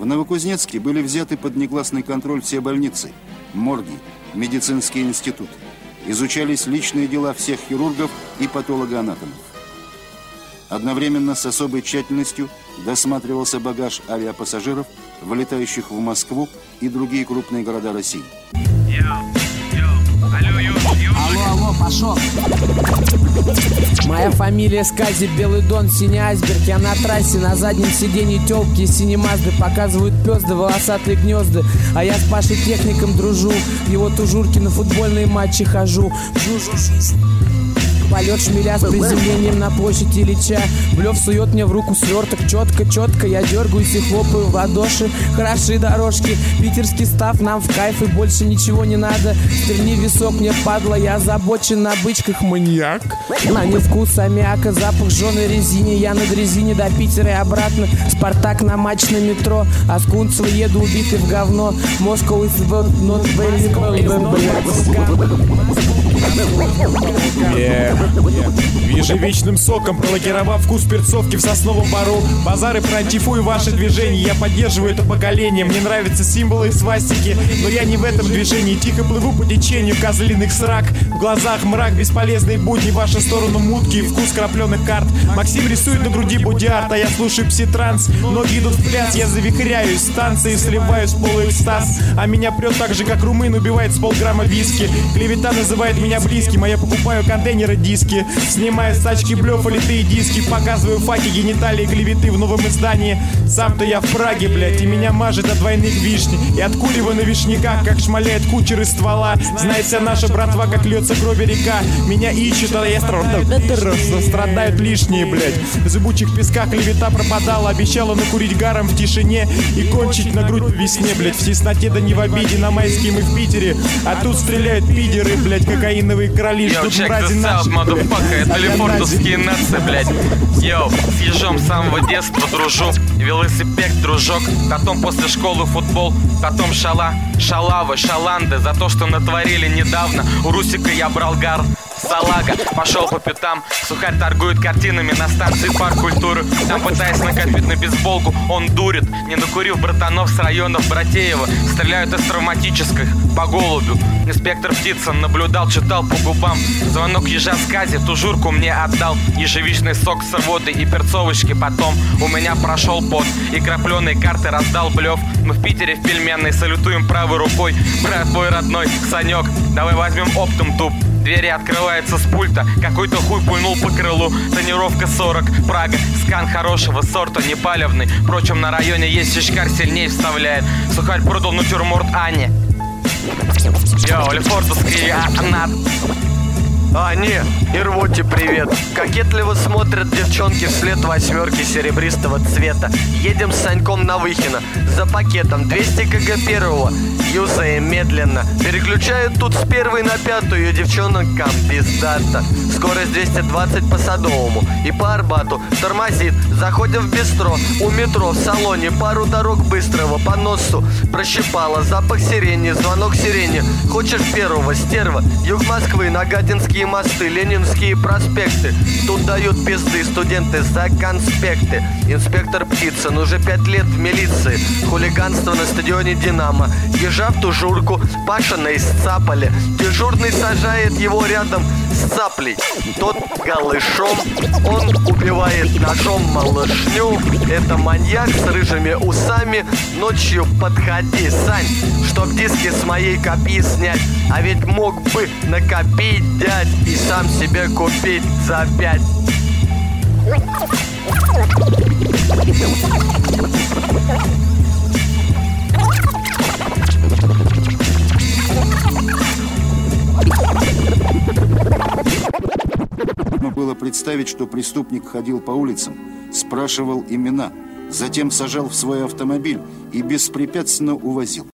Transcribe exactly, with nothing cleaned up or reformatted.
В Новокузнецке были взяты под негласный контроль все больницы, морги, медицинские институты. Изучались личные дела всех хирургов и патологоанатомов. Одновременно с особой тщательностью досматривался багаж авиапассажиров, вылетающих в Москву и другие крупные города России. Алло, алло, пошел. Моя фамилия Скази, белый дон, синий айсберг. Я на трассе, на заднем сиденье тёлки из синей Мазды показывают пёзды, волосатые гнезда. А я с Пашей техником дружу, в его тужурке на футбольные матчи хожу. Жу-жу-жу. Полет шмеля с приземлением на площади Ильича. Блев сует мне в руку сверток. Четко, четко я дергаюсь и хлопаю в ладоши. Хороши дорожки, питерский став нам в кайф, и больше ничего не надо. Стерни висок, мне падла, я озабочен на бычках, маньяк. На не вкус аммиака, запах жженой резине. Я на дрезине до Питера и обратно. Спартак на матч на метро, а с Кунцево еду убитый в говно. Москва is not very yeah. Yeah. Ежевичным соком пролакировав вкус перцовки в сосновом бору. Базары про антифу и ваши движения. Я поддерживаю это поколение. Мне нравятся символы и свастики, но я не в этом движении. Тихо плыву по течению козлиных срак. В глазах мрак, бесполезные будни. В вашу сторону мутки и вкус крапленых карт. Максим рисует на груди бодиарт, а я слушаю пси-транс. Ноги идут в пляс, я завихряюсь с танца и сливаюсь в полуэкстаз. А меня прет так же, как румын убивает с полграмма виски. Клевета называет меня близким, а я покупаю контейнеры диски. Снимаю с тачки блёфа литые диски. Показываю факи, гениталии, клеветы в новом издании. Сам-то я в Праге, блядь, и меня мажет от двойных вишни. И откуриваю на вишняках, как шмаляет кучер из ствола. Знает вся наша братва, как льется кровь река. Меня ищут, а я страдаю. Страдают лишние, блядь. В зыбучих песках клевета пропадала. Обещала накурить гаром в тишине и кончить на грудь по весне, блядь. В тесноте да не в обиде, на майские мы в Питере. А тут стреляют пидеры, блядь, кокаиновые короли. Йоу, check this out, motherfucker, это лефортовские нации, блядь. Йоу, с ежом с самого детства дружу. Велосипед, дружок. Потом после школы футбол. Потом шала, шалавы, шаланды. За то, что натворили недавно. У Русика я брал гар. Салага, пошел по пятам. Сухарь торгует картинами на станции Парк культуры. Там, пытаясь накопить на бейсболку, он дурит. Не накурив братанов с районов Братеева. Стреляют из травматических по голубю. Инспектор Птицын наблюдал, читал по губам. Звонок ежа Скази, тужурку мне отдал. Ежевичный сок с водой и перцовочки. Потом у меня прошел пот и крапленые карты раздал блев. Мы в Питере в пельменной салютуем правой рукой. Брат твой родной, Санек, давай возьмем оптом туп. Двери открываются с пульта. Какой-то хуй пульнул по крылу. Тонировка сорок, Прага. Скан хорошего сорта, не палевный. Впрочем, на районе есть щечкарь, сильнее вставляет. Сухарь продал натюрморт Ане. Йоу, лефортовские анат. Ане и рвоте привет. Кокетливо смотрят девчонки вслед восьмерки серебристого цвета. Едем с Саньком на Выхино за пакетом двести килограмм первого. Юзаем медленно. Переключают тут с первой на пятую. Девчонкам пиздата. Скорость двести двадцать по Садовому и по Арбату. Тормозит. Заходим в бистро. У метро в салоне пару дорог быстрого по носу прощипала. Запах сирени, звонок сирени. Хочешь первого, стерва? Юг Москвы, Нагатинские мосты, Ленинские проспекты. Тут дают пизды студенты за конспекты. Инспектор Птицын уже пять лет в милиции. Хулиганство на стадионе Динамо. Ежа в тужурку, Пашина исцапали. Дежурный сажает его рядом с цаплей. Тот голышом, он убивает ножом малышню. Это маньяк с рыжими усами. Ночью подходи, Сань, чтоб диски с моей копии снять. А ведь мог бы накопить, дядь, и сам себе купить за пять. Можно было представить, что преступник ходил по улицам, спрашивал имена, затем сажал в свой автомобиль и беспрепятственно увозил.